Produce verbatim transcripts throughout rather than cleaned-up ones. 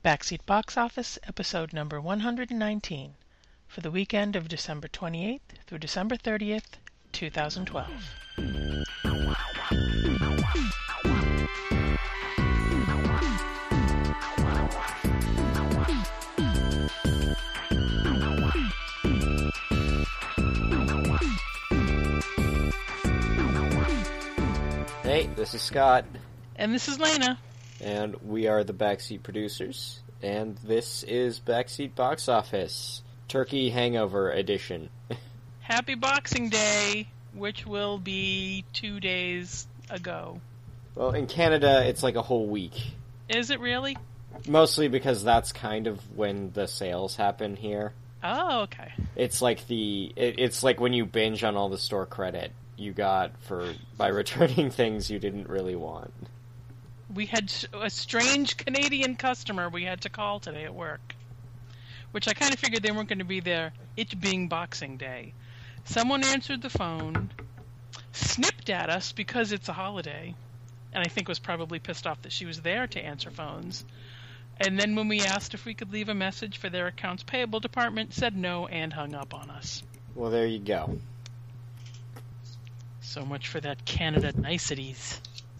Backseat Box Office, episode number one hundred nineteen, for the weekend of December twenty-eighth through December thirtieth, two thousand twelve. Hey, this is Scott. And this is Lena. And we are the Backseat Producers. And this is Backseat Box Office, Turkey Hangover Edition. Happy Boxing Day, which will be two days ago. Well, in Canada, it's like a whole week. Is it really? Mostly because that's kind of when the sales happen here. Oh, okay. It's like the it, it's like when you binge on all the store credit you got for by returning things you didn't really want. We had a strange Canadian customer we had to call today at work, which I kind of figured they weren't going to be there, it being Boxing Day. Someone answered the phone, snipped at us because it's a holiday, and I think was probably pissed off that she was there to answer phones. And then when we asked if we could leave a message for their accounts payable department, said no and hung up on us. Well, there you go. So much for that Canada niceties.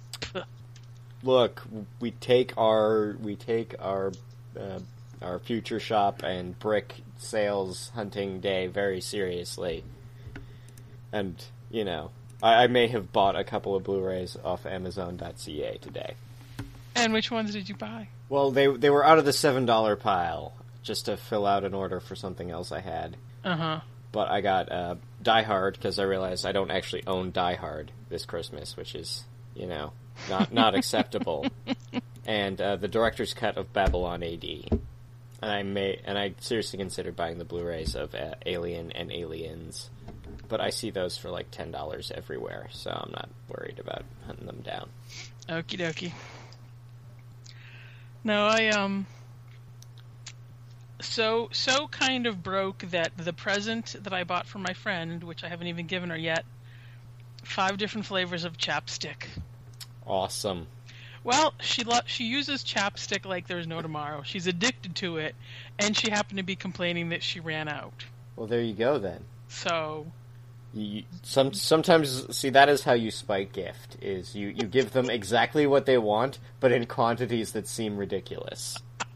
Look, we take our we take our uh, our future shop and brick sales hunting day very seriously, and you know, I, I may have bought a couple of Blu-rays off Amazon dot C A today. And which ones did you buy? Well, they they were out of the seven dollar pile just to fill out an order for something else I had. Uh huh. But I got uh, Die Hard because I realized I don't actually own Die Hard this Christmas, which is, you know, not not acceptable. And uh, the director's cut of Babylon A D, and I may and I seriously considered buying the Blu-rays of uh, Alien and Aliens, but I see those for like ten dollars everywhere, so I'm not worried about hunting them down. Okie dokie. No, I um. So so kind of broke that the present that I bought for my friend, which I haven't even given her yet, five different flavors of chapstick. Awesome. Well, she lo- she uses chapstick like there's no tomorrow. She's addicted to it, and she happened to be complaining that she ran out. Well, there you go then. So, you, some sometimes see that is how you spike gift is you, you give them exactly what they want, but in quantities that seem ridiculous.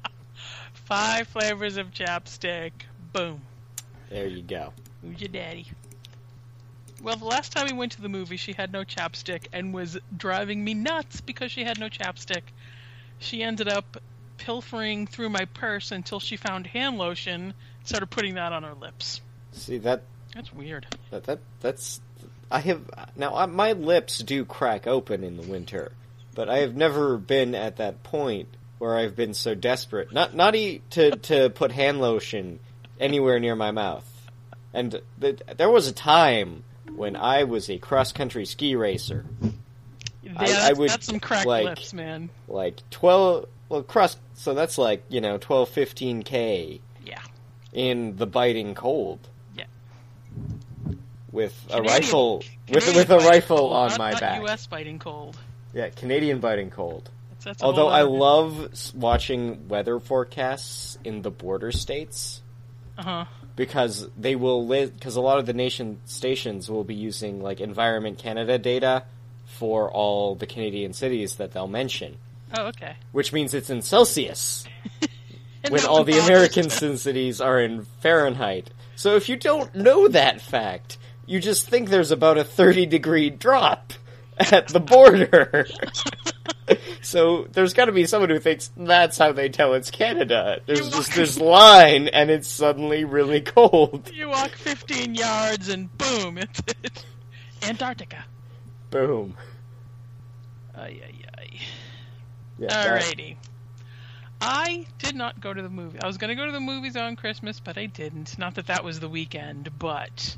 Five flavors of chapstick. Boom. There you go. Who's your daddy? Well, the last time we went to the movie, she had no chapstick and was driving me nuts because she had no chapstick. She ended up pilfering through my purse until she found hand lotion and started putting that on her lips. See, that... That's weird. That, that That's... I have... Now, I, my lips do crack open in the winter, but I have never been at that point where I've been so desperate. Not not e- to, to put hand lotion anywhere near my mouth. And the, there was a time when I was a cross-country ski racer. Yeah, I, that's, I would, that's some cracked like, lips, man. Like twelve... Well, cross... So that's like, you know, twelve, fifteen K. Yeah. In the biting cold. Yeah. With Canadian, a rifle... Canadian with, with a rifle cold, on not, my not back. U S biting cold. Yeah, Canadian biting cold. That's, that's a Although whole I other- love s- watching weather forecasts in the border states. Uh-huh. Because they will li- because a lot of the nation stations will be using like Environment Canada data for all the Canadian cities that they'll mention. Oh, okay. Which means it's in Celsius. And when no all one the bothers American to- cities are in Fahrenheit. So if you don't know that fact, you just think there's about a thirty degree drop at the border. So there's got to be someone who thinks that's how they tell it's Canada. There's You just walk- this line, and it's suddenly really cold. You walk fifteen yards and boom, it's, it's Antarctica. Boom. Ay, ay, ay. Yeah, that- Alrighty. I did not go to the movie. I was going to go to the movies on Christmas, but I didn't. Not that that was the weekend, but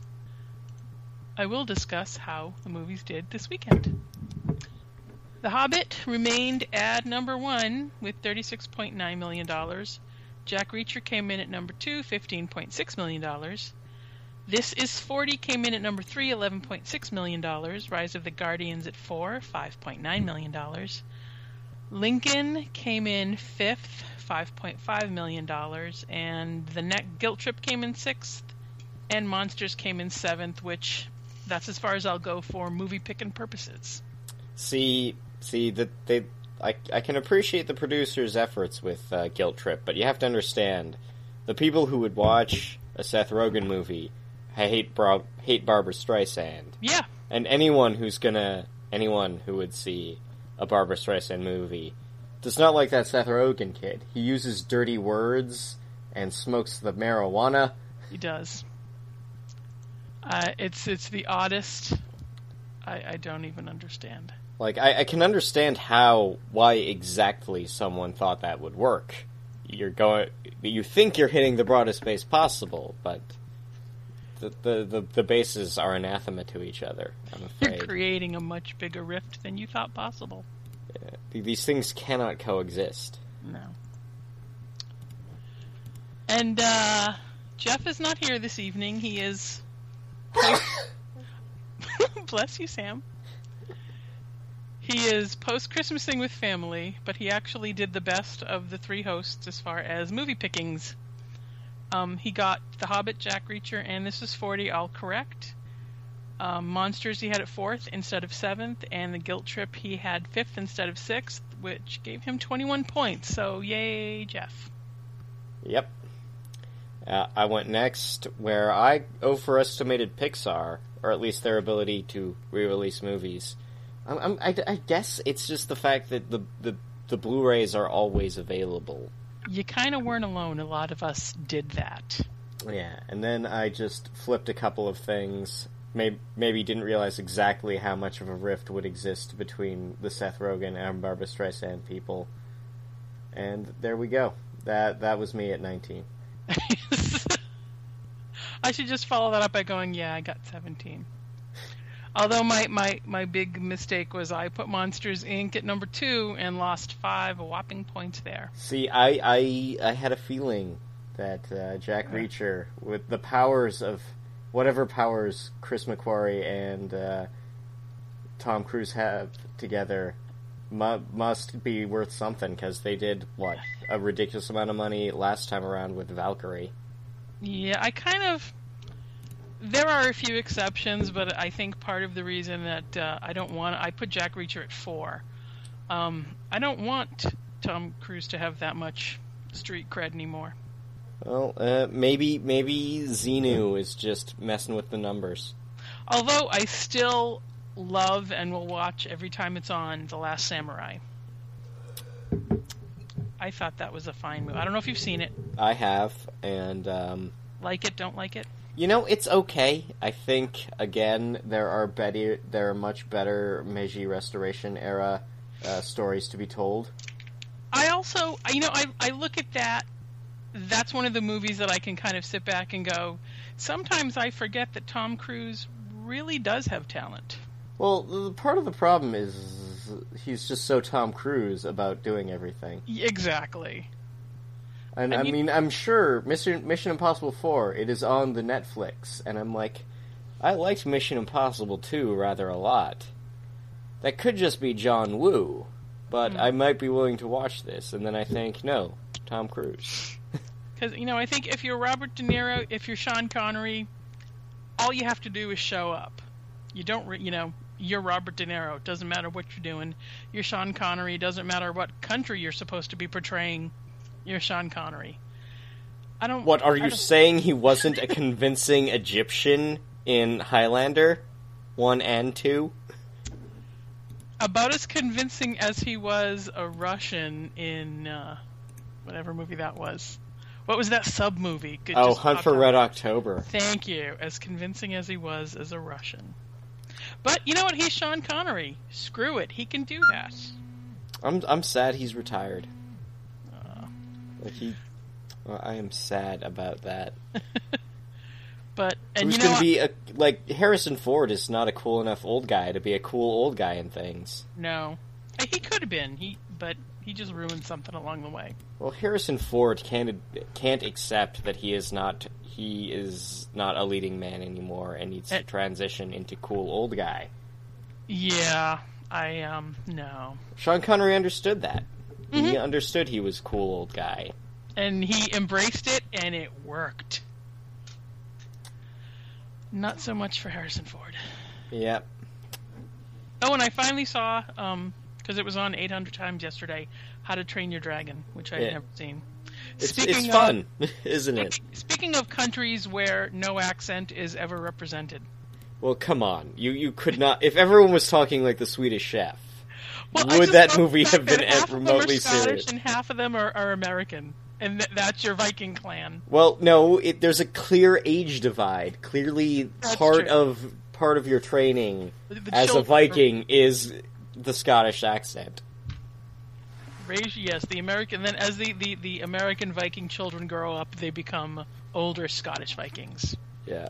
I will discuss how the movies did this weekend. The Hobbit remained at number one with thirty-six point nine million dollars. Jack Reacher came in at number two, fifteen point six million dollars. This Is forty came in at number three, eleven point six million dollars. Rise of the Guardians at four, five point nine million dollars. Lincoln came in fifth, five point five million dollars, and The Net Guilt Trip came in sixth, and Monsters came in seventh, which that's as far as I'll go for movie picking purposes. See, see that they, I, I can appreciate the producers' efforts with uh, Guilt Trip, but you have to understand, the people who would watch a Seth Rogen movie hate Bra- hate Barbra Streisand. Yeah. And anyone who's gonna, anyone who would see a Barbra Streisand movie does not like that Seth Rogen kid. He uses dirty words and smokes the marijuana. He does. Uh, it's it's the oddest. I, I don't even understand. Like, I, I can understand how, why exactly someone thought that would work. You're going, you think you're hitting the broadest base possible, but the the, the, the bases are anathema to each other, I'm afraid. You're creating a much bigger rift than you thought possible. Yeah. These things cannot coexist. No. And, uh, Jeff is not here this evening. He is... Bless you, Sam. He is post-Christmasing with family, but he actually did the best of the three hosts as far as movie pickings. Um, he got The Hobbit, Jack Reacher, and This Is forty all correct. Um, Monsters he had at fourth instead of seventh, and The Guilt Trip he had fifth instead of sixth, which gave him twenty-one points. So, yay, Jeff. Yep. Uh, I went next, where I overestimated Pixar, or at least their ability to re-release movies. I'm, I'm, I, I guess it's just the fact that the, the, the Blu-rays are always available. You kind of weren't alone. A lot of us did that. Yeah, and then I just flipped a couple of things. Maybe, maybe didn't realize exactly how much of a rift would exist between the Seth Rogen and Barbra Streisand people. And there we go. That that was me at nineteen. I should just follow that up by going, yeah, I got seventeen. Although my, my, my big mistake was I put Monsters, Incorporated at number two and lost five whopping points there. See, I I, I had a feeling that uh, Jack Reacher, with the powers of whatever powers Chris McQuarrie and uh, Tom Cruise have together, mu- must be worth something, because they did, what, a ridiculous amount of money last time around with Valkyrie. Yeah, I kind of... There are a few exceptions, but I think part of the reason that uh, I don't want... I put Jack Reacher at four. Um, I don't want Tom Cruise to have that much street cred anymore. Well, uh, maybe maybe Xenu is just messing with the numbers. Although I still love and will watch every time it's on The Last Samurai. I thought that was a fine movie. I don't know if you've seen it. I have, and... Um, like it, don't like it? You know, it's okay. I think, again, there are better, there are much better Meiji Restoration era uh, stories to be told. I also, you know, I I look at that, that's one of the movies that I can kind of sit back and go, sometimes I forget that Tom Cruise really does have talent. Well, the part of the problem is he's just so Tom Cruise about doing everything. Exactly. And I, I mean, I'm sure Mission Mission Impossible four, it is on the Netflix, and I'm like, I liked Mission Impossible two rather a lot. That could just be John Woo, but mm. I might be willing to watch this, and then I think, no, Tom Cruise. Because, you know, I think if you're Robert De Niro, if you're Sean Connery, all you have to do is show up. You don't, re- you know, you're Robert De Niro. It doesn't matter what you're doing. You're Sean Connery. It doesn't matter what country you're supposed to be portraying. You're Sean Connery. I don't. What, are I you don't... saying he wasn't a convincing Egyptian in Highlander one and two? About as convincing as he was a Russian in uh, whatever movie that was. What was that sub movie? Oh, Hunt for Red October. Thank you. As convincing as he was as a Russian. But you know what? He's Sean Connery. Screw it. He can do that. I'm I'm sad he's retired. Like he, well, I am sad about that. But and who's you know going to be a like Harrison Ford is not a cool enough old guy to be a cool old guy in things. No, he could have been. He but he just ruined something along the way. Well, Harrison Ford can't can't accept that he is not he is not a leading man anymore and needs and, to transition into cool old guy. Yeah, I, um, no. Sean Connery understood that. Mm-hmm. He understood he was a cool old guy. And he embraced it, and it worked. Not so much for Harrison Ford. Yep. Oh, and I finally saw, um, because it was on eight hundred times yesterday, How to Train Your Dragon, which I'd Yeah. never seen. It's, Speaking it's of- fun, isn't it? Speaking of countries where no accent is ever represented. Well, come on. You you could not... If everyone was talking like the Swedish Chef, Well, I would just that love the movie fact have been that half of them are remotely Scottish serious? and half of them are, are American, and th- that's your Viking clan. Well, no, it, there's a clear age divide. Clearly, That's part true. of part of your training The- the as a children- Viking is the Scottish accent. Raise, yes, the American. Then, as the, the, the American Viking children grow up, they become older Scottish Vikings. Yeah.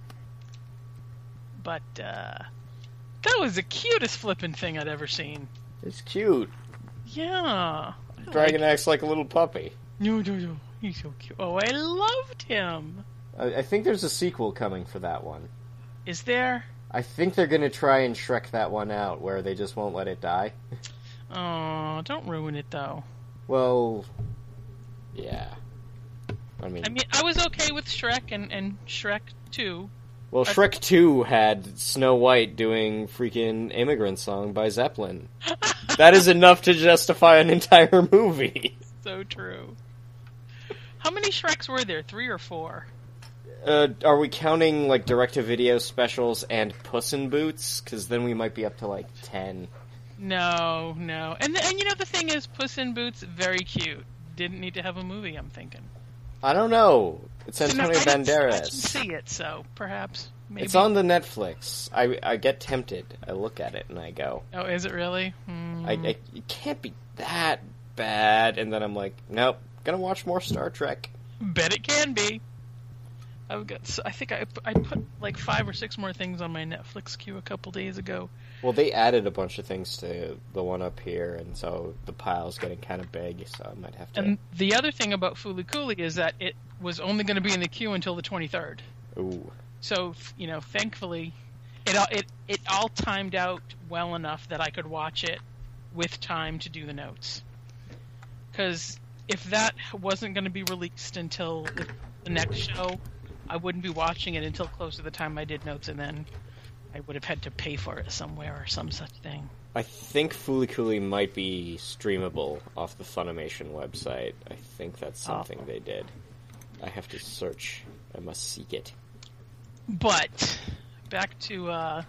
But uh, that was the cutest flippin' thing I'd ever seen. It's cute. Yeah. I Dragon like- acts like a little puppy. No, no, no. He's so cute. Oh, I loved him. I, I think there's a sequel coming for that one. Is there? I think they're going to try and Shrek that one out, where they just won't let it die. Oh, don't ruin it though. Well, yeah. I mean, I mean, I was okay with Shrek and, and Shrek two. well, Shrek two had Snow White doing freaking Immigrant Song by Zeppelin. That is enough to justify an entire movie. So true. How many Shreks were there? Three or four? Uh, are we counting, like, direct-to-video specials and Puss in Boots? Because then we might be up to, like, ten. No, no. And the, and you know the thing is, Puss in Boots, very cute. Didn't need to have a movie, I'm thinking. I don't know. It's No, Antonio I didn't- I didn't Banderas. see it, so perhaps maybe. It's on the Netflix. I, I get tempted. I look at it and I go, Oh, is it really? Hmm. I, I, it can't be that bad. And then I'm like, nope, gonna watch more Star Trek. Bet it can be. I've got. s- I think I I put like five or six more things on my Netflix queue a couple days ago. Well, they added a bunch of things to the one up here, and so the pile's getting kind of big, so I might have to... And the other thing about Fooly Cooly is that it was only going to be in the queue until the twenty-third. Ooh. So, you know, thankfully, it all it it all timed out well enough that I could watch it with time to do the notes. Because if that wasn't going to be released until the, the next show, I wouldn't be watching it until close to the time I did notes, and then I would have had to pay for it somewhere or some such thing. I think Fooly Cooly might be streamable off the Funimation website. I think that's something Oh. they did. I have to search. I must seek it. But back to uh,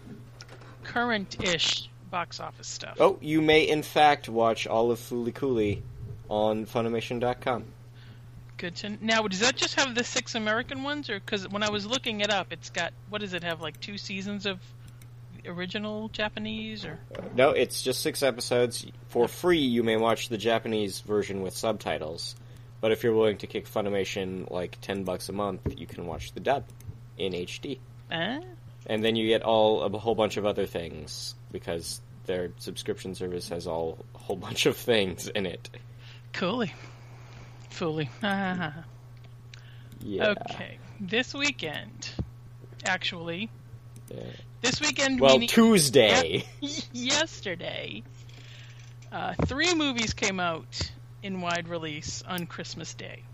current-ish box office stuff. Oh, you may in fact watch all of Fooly Cooly on Funimation dot com. Good to now. Does that just have the six American ones, or because when I was looking it up, it's got what does it have like two seasons of the original Japanese or? No, it's just six episodes. For free, you may watch the Japanese version with subtitles. But if you're willing to kick Funimation like ten bucks a month, you can watch the dub in H D. Eh? And then you get all a whole bunch of other things because their subscription service has all a whole bunch of things in it. Cooly, fully. Yeah. Okay, this weekend, actually, Yeah. this weekend. Well, meaning Tuesday. yesterday, uh, three movies came out in wide release on Christmas Day.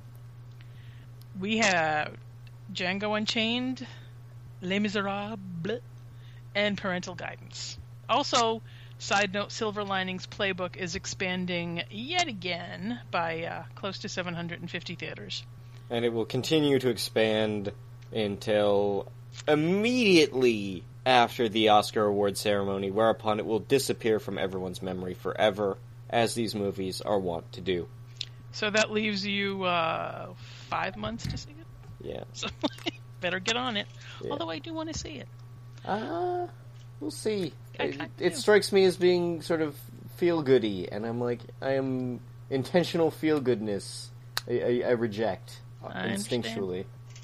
We have Django Unchained, Les Miserables, and Parental Guidance. Also, side note, Silver Linings Playbook is expanding yet again by uh, close to seven hundred fifty theaters. And it will continue to expand until immediately after the Oscar award ceremony, whereupon it will disappear from everyone's memory forever, as these movies are wont to do. So that leaves you uh, five months to see it. Yeah. So better get on it. Yeah. Although I do want to see it. Uh, we'll see. I It, kinda it do. strikes me as being sort of feel-goody, and I'm like, I am intentional feel-goodness. I, I, I reject I understand. instinctually.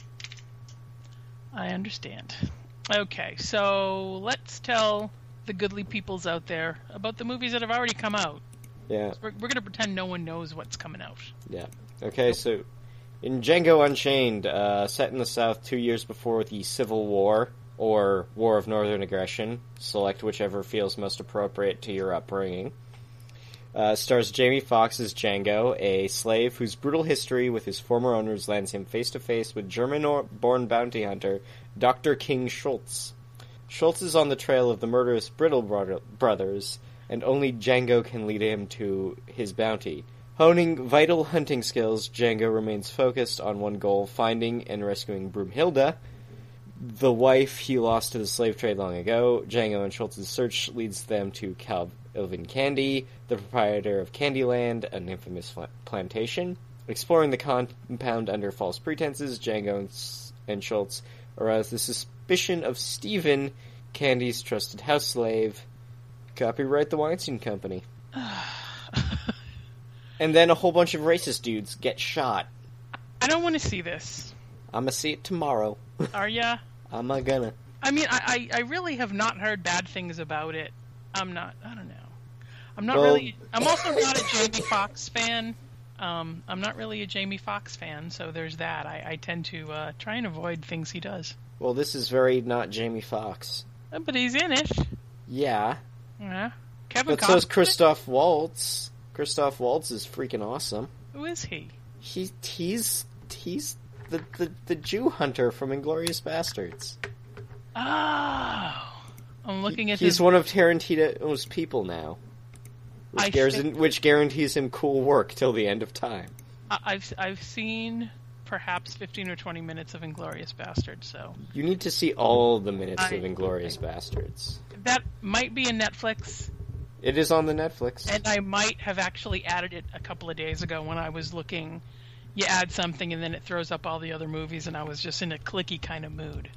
I understand. Okay, so let's tell the goodly peoples out there about the movies that have already come out. Yeah, We're, we're going to pretend no one knows what's coming out. yeah. Okay, so in Django Unchained, uh, set in the South two years before the Civil War, or War of Northern Aggression. Select whichever feels most appropriate to your upbringing. Uh, stars Jamie Foxx as Django, a slave whose brutal history with his former owners lands him face-to-face with German-born bounty hunter Doctor King Schultz. Schultz is on the trail of the murderous Brittle bro- brothers, and only Django can lead him to his bounty. Honing vital hunting skills, Django remains focused on one goal, finding and rescuing Broomhilda, the wife he lost to the slave trade long ago. Django and Schultz's search leads them to Calvin Candy, the proprietor of Candyland, an infamous fl- plantation. Exploring the compound under false pretenses, Django and, and Schultz arouse the suspicion of Stephen, Candy's trusted house slave. Copyright the Weinstein Company. And then a whole bunch of racist dudes get shot. I don't want to see this. I'ma see it tomorrow. Are ya? I'm a gonna. I mean, I, I, I really have not heard bad things about it. I'm not, I don't know. I'm not well, really, I'm also not a Jamie Foxx fan. Um, I'm not really a Jamie Foxx fan, so there's that. I, I tend to uh, try and avoid things he does. Well, this is very not Jamie Foxx. Uh, But he's in it. Yeah. Yeah. Kevin But Costner. so's Christoph Waltz. Christoph Waltz is freaking awesome. Who is he? He he's he's the, the, the Jew hunter from Inglourious Bastards. Oh. I'm looking at He's his... one of Tarantino's people now. Which, I guarantees, think- which guarantees him cool work till the end of time. I- I've, I've seen perhaps fifteen or twenty minutes of Inglourious Bastards, so... You need to see all the minutes I- of Inglourious Bastards. That might be a Netflix... It is on the Netflix. And I might have actually added it a couple of days ago when I was looking. You add something and then it throws up all the other movies, and I was just in a clicky kind of mood.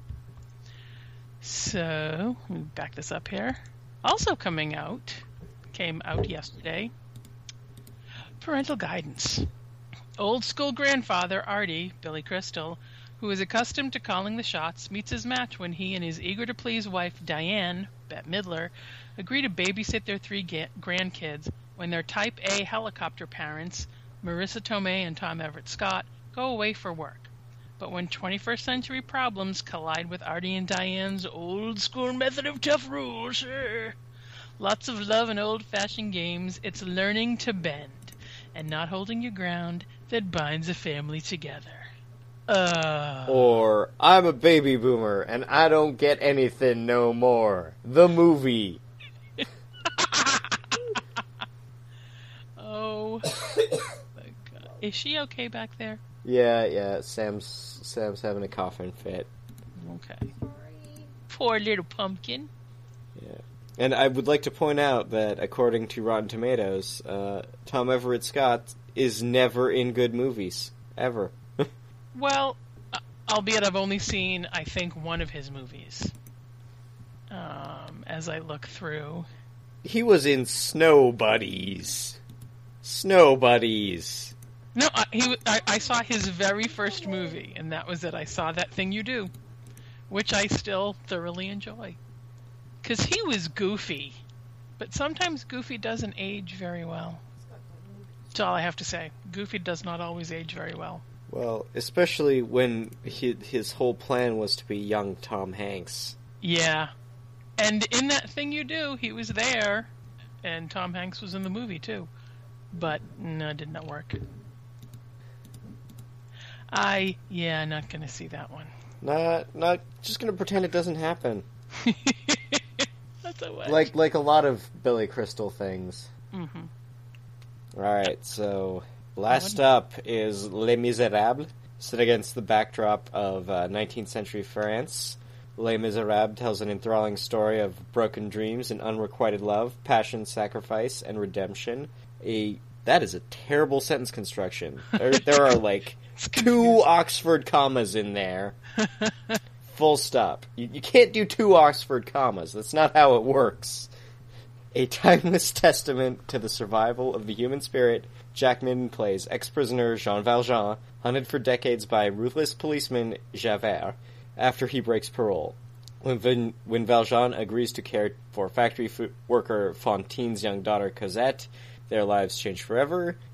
So, let me back this up here. Also coming out, came out yesterday, Parental Guidance. Old school grandfather Artie, Billy Crystal, who is accustomed to calling the shots, meets his match when he and his eager-to-please wife, Diane, Bette Midler, agree to babysit their three ga- grandkids when their Type A helicopter parents, Marissa Tomei and Tom Everett Scott, go away for work. But when twenty-first century problems collide with Artie and Diane's old-school method of tough rules, eh, lots of love and old-fashioned games, it's learning to bend and not holding your ground that binds a family together. Uh... Or, I'm a baby boomer and I don't get anything no more. The movie. Oh my God. Is she okay back there? Yeah, yeah, Sam's Sam's having a coughing fit. Okay. Poor little pumpkin. Yeah. And I would like to point out that according to Rotten Tomatoes, uh, Tom Everett Scott is never in good movies. Ever. Well, uh, albeit I've only seen, I think, one of his movies. Um, as I look through. He was in Snow Buddies. Snow Buddies. No, I, he, I, I saw his very first movie, and that was it. I saw That Thing You Do, which I still thoroughly enjoy. Because he was goofy, but sometimes Goofy doesn't age very well. That's all I have to say. Goofy does not always age very well. Well, especially when he, his whole plan was to be young Tom Hanks. Yeah. And in That Thing You Do, he was there, and Tom Hanks was in the movie, too. But, no, it did not work. I, yeah, not gonna see that one. Not, not just gonna pretend it doesn't happen. That's a what? Like, like a lot of Billy Crystal things. Mm-hmm. Alright, so last up is Les Miserables, set against the backdrop of uh, nineteenth century France. Les Miserables tells an enthralling story of broken dreams and unrequited love, passion, sacrifice, and redemption. A that is a terrible sentence construction. There, there are like two Oxford commas in there. Full stop. You, you can't do two Oxford commas. That's not how it works. A timeless testament to the survival of the human spirit, Jack Midden plays ex-prisoner Jean Valjean, hunted for decades by ruthless policeman Javert, after he breaks parole. When, Vin, when Valjean agrees to care for factory worker Fantine's young daughter Cosette, their lives change forever.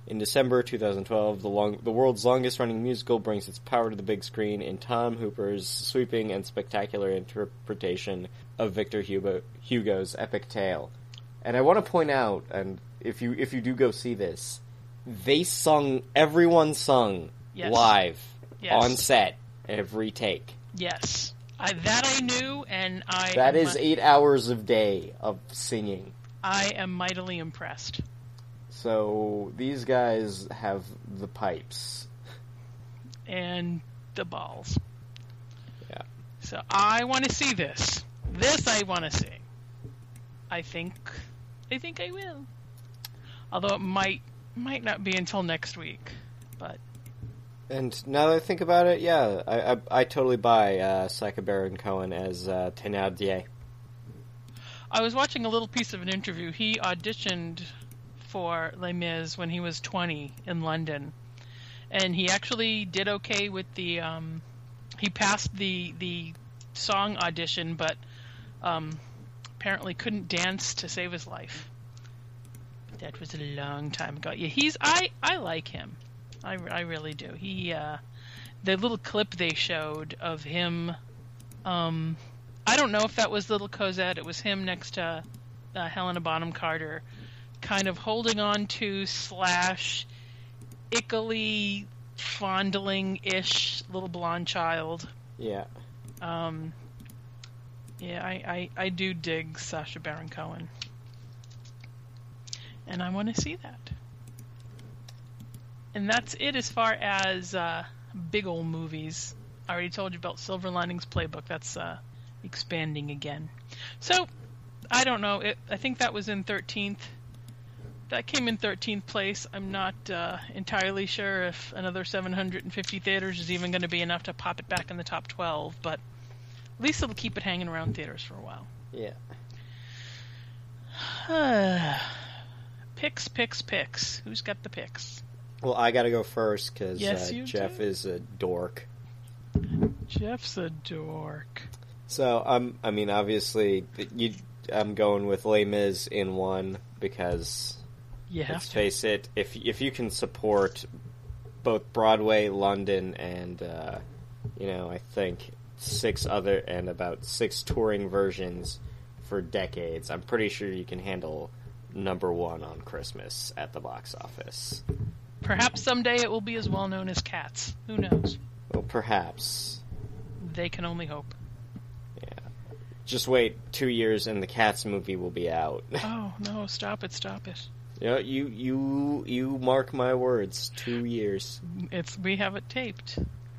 In December twenty twelve, the, long, the world's longest-running musical brings its power to the big screen in Tom Hooper's sweeping and spectacular interpretation of Victor Hugo, Hugo's epic tale. And I want to point out, and if you if you do go see this, they sung, everyone sung yes. live yes. on set every take. Yes, I, that I knew, and I. That is eight hours of day of singing. I am mightily impressed. So these guys have the pipes. And the balls. Yeah. So I want to see this. This I want to see. I think I think I will. Although it might might not be until next week. But And now that I think about it, yeah, I I, I totally buy uh, Sacha Baron Cohen as uh, Thénardier. I was watching a little piece of an interview. He auditioned for Les Mis when he was twenty in London, and he actually did okay with the. Um, he passed the the song audition, but um, apparently couldn't dance to save his life. That was a long time ago. Yeah, he's I I like him. I, I really do. He uh, the little clip they showed of him. Um, I don't know if that was Little Cosette. It was him next to uh, Helena Bonham Carter, kind of holding on to slash ickily fondling-ish little blonde child. Yeah. Um. Yeah, I, I, I do dig Sacha Baron Cohen. And I want to see that. And that's it as far as uh, big old movies. I already told you about Silver Linings Playbook. That's uh, expanding again. So, I don't know. It, I think that was in thirteenth. That came in thirteenth place. I'm not uh, entirely sure if another seven hundred fifty theaters is even going to be enough to pop it back in the top twelve, but at least it'll keep it hanging around theaters for a while. Yeah. Picks, picks, picks. Who's got the picks? Well, I gotta go first, because yes, uh, you Jeff do. is a dork. Jeff's a dork. So, um, I mean, obviously, you, I'm going with Les Mis in one, because, you have let's to. face it, if, if you can support both Broadway, London, and, uh, you know, I think six other, and about six touring versions for decades, I'm pretty sure you can handle number one on Christmas at the box office. Perhaps someday it will be as well known as Cats. Who knows? Well, perhaps. They can only hope. Yeah. Just wait two years and the Cats movie will be out. Oh, no, stop it, stop it. You know, you, you, you mark my words. Two years. It's we have it taped.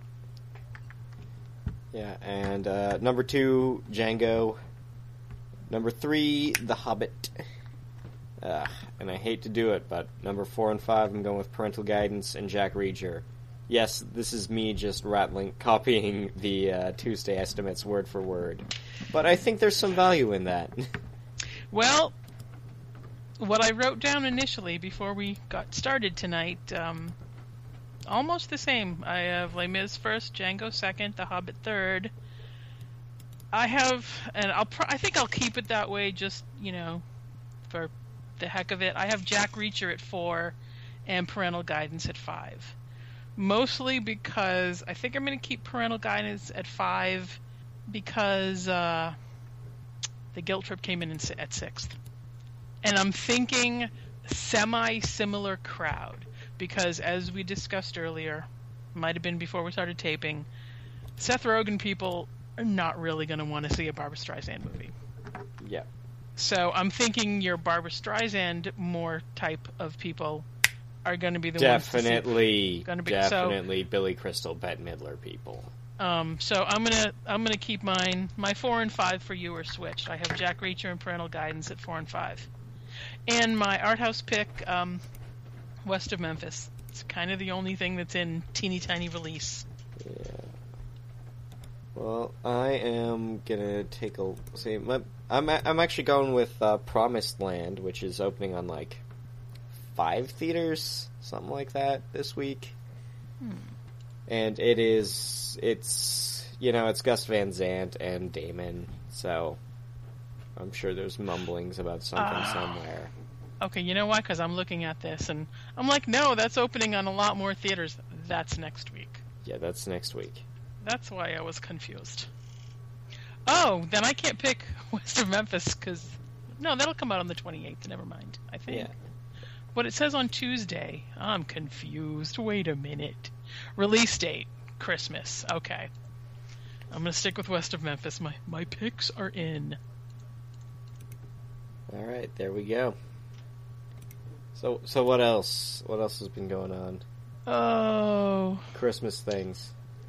Yeah, and uh, number two, Django. Number three, The Hobbit. Uh, and I hate to do it, but number four and five, I'm going with Parental Guidance and Jack Reacher. Yes, this is me just rattling, copying the uh, Tuesday estimates word for word. But I think there's some value in that. Well, what I wrote down initially before we got started tonight, um, almost the same. I have Les Mis first, Django second, The Hobbit third. I have, and I'll, pr- I think I'll keep it that way, just you know, for the heck of it. I have Jack Reacher at four, and Parental Guidance at five. Mostly because I think I'm going to keep Parental Guidance at five because uh, The Guilt Trip came in at sixth. And I'm thinking semi-similar crowd because, as we discussed earlier, might have been before we started taping, Seth Rogen people are not really going to want to see a Barbra Streisand movie. Yeah. So I'm thinking your Barbra Streisand more type of people are going to be the definitely, ones to see. Be, definitely so, Billy Crystal, Bette Midler people. Um, so I'm gonna I'm gonna keep mine. My four and five for you are switched. I have Jack Reacher and Parental Guidance at four and five, and my art house pick, um, West of Memphis. It's kind of the only thing that's in teeny tiny release. Yeah. Well, I am gonna take a see. My, I'm I'm actually going with uh, Promised Land, which is opening on like five theaters, something like that, this week. Hmm. And it is, it's, you know, it's Gus Van Sant and Damon, so I'm sure there's mumblings about something uh, somewhere. Okay, you know why? Because I'm looking at this, and I'm like, no, that's opening on a lot more theaters. That's next week. Yeah, that's next week. That's why I was confused. Oh, then I can't pick West of Memphis, because... No, that'll come out on the twenty-eighth, never mind, I think. Yeah. But it says on Tuesday. I'm confused. Wait a minute. Release date, Christmas. Okay. I'm going to stick with West of Memphis. My, my picks are in. All right, there we go. So, so what else? What else has been going on? Oh. Christmas things.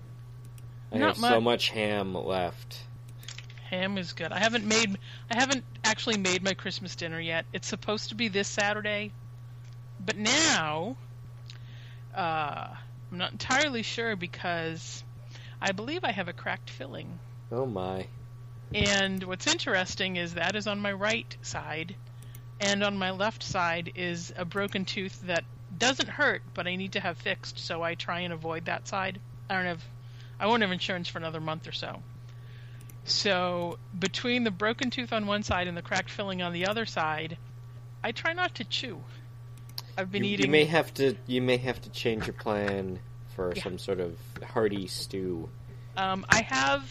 I Not have much. so much ham left. Ham is good. I haven't made. I haven't actually made my Christmas dinner yet. It's supposed to be this Saturday, but now uh, I'm not entirely sure because I believe I have a cracked filling. Oh my! And what's interesting is that is on my right side, and on my left side is a broken tooth that doesn't hurt, but I need to have fixed. So I try and avoid that side. I don't have. I won't have insurance for another month or so. So between the broken tooth on one side and the cracked filling on the other side, I try not to chew. I've been you, eating. You may have to. You may have to change your plan for Yeah. some sort of hearty stew. Um, I have.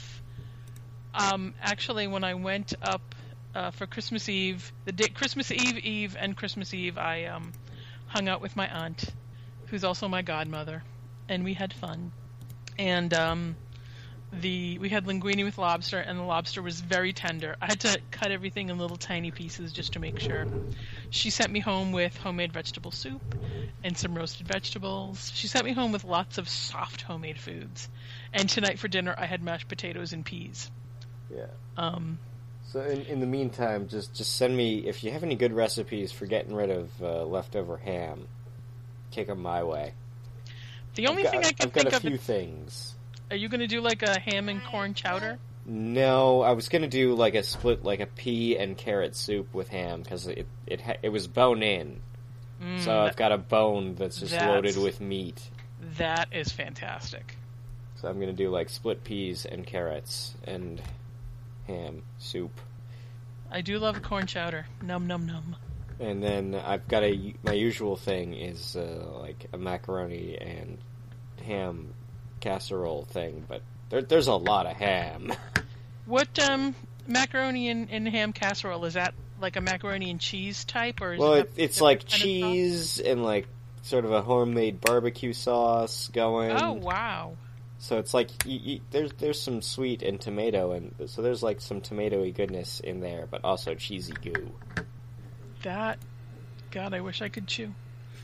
Um, actually, when I went up uh, for Christmas Eve, the day, Christmas Eve Eve and Christmas Eve, I um, hung out with my aunt, who's also my godmother, and we had fun. And um, the we had linguine with lobster, and the lobster was very tender. I had to cut everything in little tiny pieces just to make sure. She sent me home with homemade vegetable soup and some roasted vegetables. She sent me home with lots of soft homemade foods. And tonight for dinner, I had mashed potatoes and peas. Yeah. Um, So in, in the meantime, just, just send me, if you have any good recipes for getting rid of uh, leftover ham, kick them my way. the only I've got, thing I can I've got think a of few is, things. are you going to do like a ham and corn chowder? No, I was gonna do like a split, like a pea and carrot soup with ham because it it ha- it was bone in, Mm, so I've got a bone that's just that's- loaded with meat. That is fantastic. So I'm gonna do like split peas and carrots and ham soup, I do love a corn chowder. Num num num. and then I've got a my usual thing is uh, like a macaroni and ham casserole thing, but there, there's a lot of ham. What um macaroni and, and ham casserole is that? Like a macaroni and cheese type, or is Well, it it, a it's different like kind of sauce? cheese and like sort of a homemade barbecue sauce going. Oh wow! So it's like you, you, there's there's some sweet and tomato, and so there's like some tomatoey goodness in there, but also cheesy goo. That, God, I wish I could chew.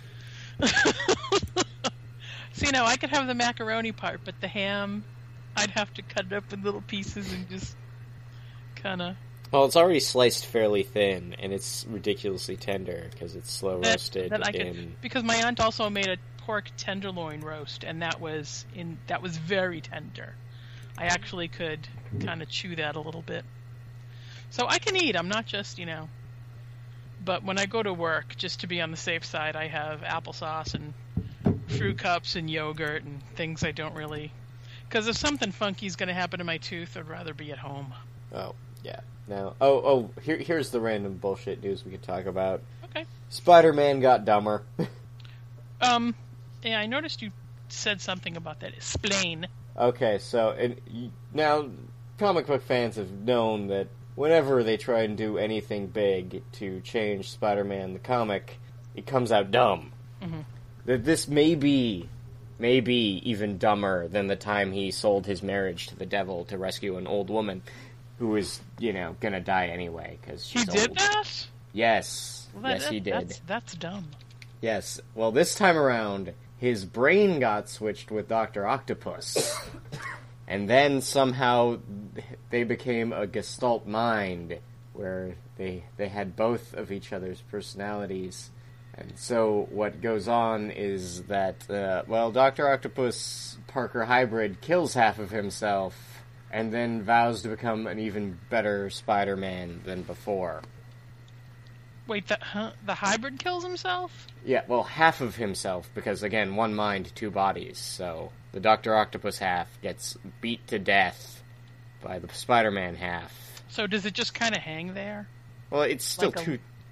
See, now I could have the macaroni part, but the ham, I'd have to cut it up in little pieces and just kind of. Well, it's already sliced fairly thin, and it's ridiculously tender because it's slow That, roasted that I in. could, because my aunt also made a pork tenderloin roast, and that was in that was very tender. I actually could kind of chew that a little bit. So I can eat. I'm not just, you know. But when I go to work, just to be on the safe side, I have applesauce and fruit cups and yogurt and things I don't really. Because if something funky is going to happen to my tooth, I'd rather be at home. Oh yeah. Now, oh oh, here here's the random bullshit news we could talk about. Okay. Spider-Man got dumber. Um, yeah, I noticed you said something about that. Explain. Okay, so and y- now comic book fans have known that whenever they try and do anything big to change Spider-Man the comic, it comes out dumb. Mm-hmm. That this may be, maybe even dumber than the time he sold his marriage to the devil to rescue an old woman who was, you know, gonna die anyway because she's He did old. that? Yes, Well, that- yes, he that- did. That's, that's dumb. Yes. Well, this time around, his brain got switched with Doctor Octopus. And then somehow they became a Gestalt mind, where they they had both of each other's personalities. And so what goes on is that, uh, well, Doctor Octopus Parker Hybrid kills half of himself, and then vows to become an even better Spider-Man than before. Wait, the, huh? the hybrid kills himself? Yeah, well, half of himself, because, again, one mind, two bodies. So the Doctor Octopus half gets beat to death by the Spider-Man half. So does it just kind of hang there? Well, it's still Like a- two...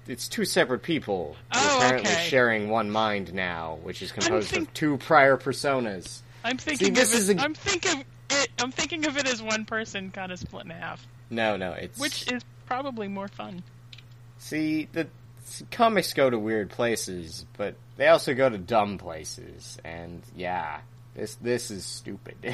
it's two separate people Oh, apparently okay. sharing one mind now, which is composed think- of two prior personas. I'm thinking this of is it, a- I'm thinking it, I'm thinking of it as one person kind of split in half, No, no, it's which is probably more fun. see the comics go to weird places, but they also go to dumb places, and yeah, this this is stupid.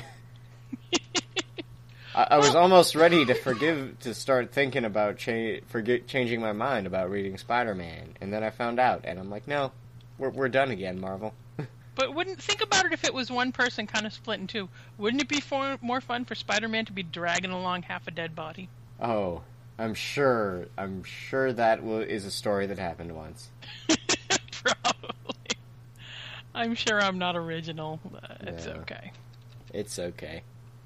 I, I was almost ready to forgive, to start thinking about cha- forget, changing my mind about reading Spider-Man, and then I found out, and I'm like, no, we're we're done again, Marvel. But wouldn't think about it if it was one person kind of split in two. Wouldn't it be for, more fun for Spider-Man to be dragging along half a dead body? Oh, I'm sure, I'm sure that will, is a story that happened once. Probably. I'm sure I'm not original. But it's Yeah. okay. It's okay.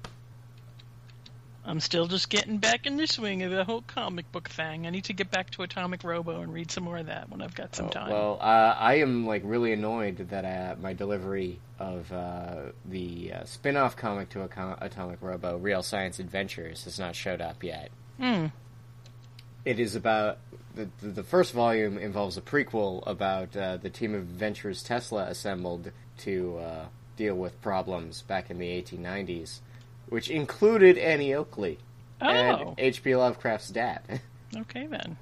I'm still just getting back in the swing of the whole comic book thing. I need to get back to Atomic Robo and read some more of that when I've got some Oh, time. well, uh, I am like really annoyed that uh, my delivery of uh, the uh, spin-off comic to Aco- Atomic Robo, Real Science Adventures, has not showed up yet. Hmm. It is about the the, the first volume involves a prequel about uh, the team of adventurers Tesla assembled to uh, deal with problems back in the eighteen nineties, which included Annie Oakley Oh. and H P Lovecraft's dad. Okay, then.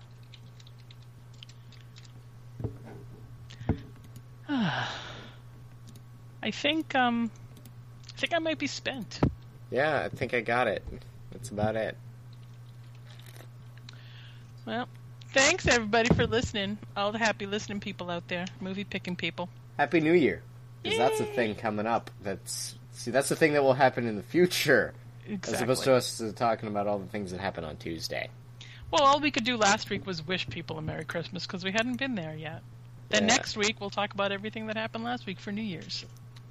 I think, um... I think I might be spent. Yeah, I think I got it. That's about it. Well, thanks, everybody, for listening. All the happy listening people out there. Movie-picking people. Happy New Year, because that's a Yay! thing coming up. That's see, that's the thing that will happen in the future, Exactly. as opposed to us uh, talking about all the things that happen on Tuesday. Well, all we could do last week was wish people a Merry Christmas, because we hadn't been there yet. Then Yeah. next week, we'll talk about everything that happened last week for New Year's.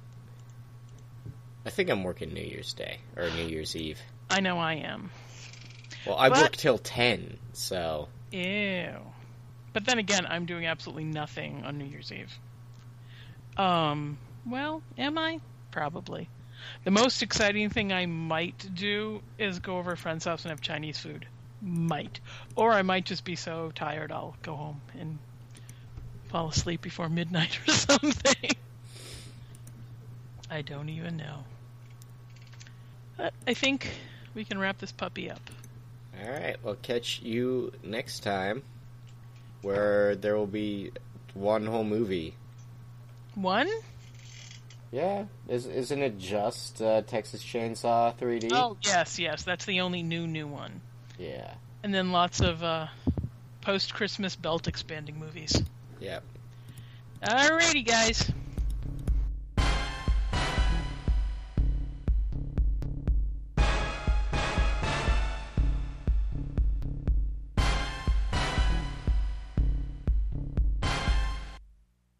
I think I'm working New Year's Day or New Year's Eve. I know I am. Well, I But- work till ten, so Ew. But then again, I'm doing absolutely nothing on New Year's Eve. Um, well, am I? Probably. The most exciting thing I might do is go over a friend's house and have Chinese food. Might. Or I might just be so tired I'll go home and fall asleep before midnight or something. I don't even know. But I think we can wrap this puppy up. all right. We'll catch you next time, where there will be one whole movie. One? Yeah, Is, isn't it just uh, Texas Chainsaw three D? Oh, yes, yes. That's the only new, new one. Yeah. And then lots of uh, post-Christmas belt-expanding movies. Yep. Alrighty, guys.